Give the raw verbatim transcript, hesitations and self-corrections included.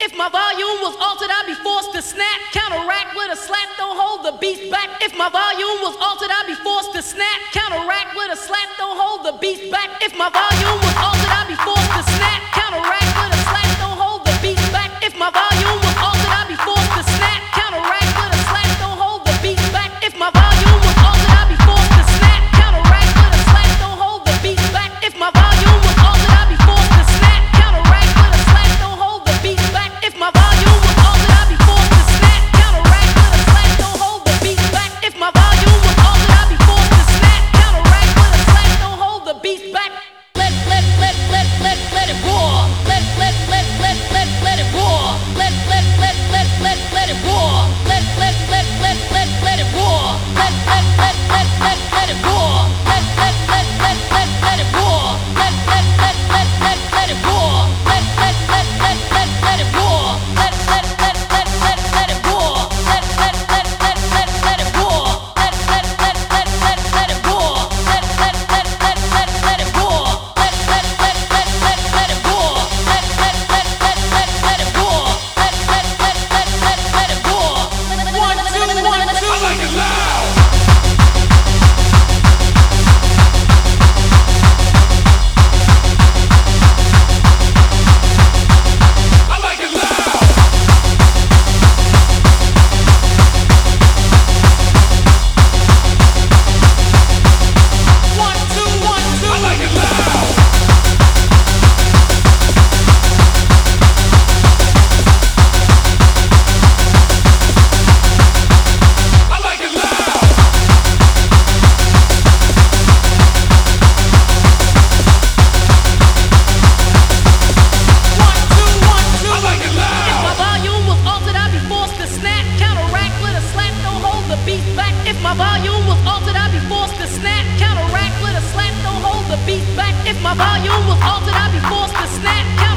If my volume was altered, I'd be forced to snap. Counteract with a slap, don't hold the beast back. If my volume was altered, I'd be forced to snap. Counteract with a slap, don't hold the beast back. If my volume was altered, I'd be forced to snap. Counteract with a slap, don't hold the beast back. If my volume was altered, I'd be forced to snap. Counteract with a slap, don't hold the beast back. If my volume was altered, I'd be forced to snap. Counteract with a slap, don't hold the beast back. If my volume was altered, I'd be forced to snap. Counteract with a slap, don't hold the beast back. If my volume was altered, I'd be forced to snap. Counteract with a slap, don't hold the beast back. If my volume was altered, I'd be forced to snap. Counteract with a slap, don't hold the beast back. Let let let let let let it roar. Let let let let let let it roar. Let let let let let let it roar. Let let let let let let it roar. Let let let let let let it roar. Let let let let let let it roar. Let let let let let let it roar. Let let let let let let it roar. Let let let let let let it roar. Let let let let let let it roar. Let let let let let let it roar. Let let let let let let it roar. Let let let let let let it roar. Let let let let let let it roar. Let let let let let let it roar. One two one two. I like it loud. I like it loud. One two one two. I like it loud. I like it loud. One two one two. I like it loud. If my volume was altered, I'd be forced to snap. Counteract with a slap, don't hold the beast back. If my volume was altered, I'd be forced to snap. Counteract with a slap, don't hold the beast back. If my volume was altered, I'd be forced to snap.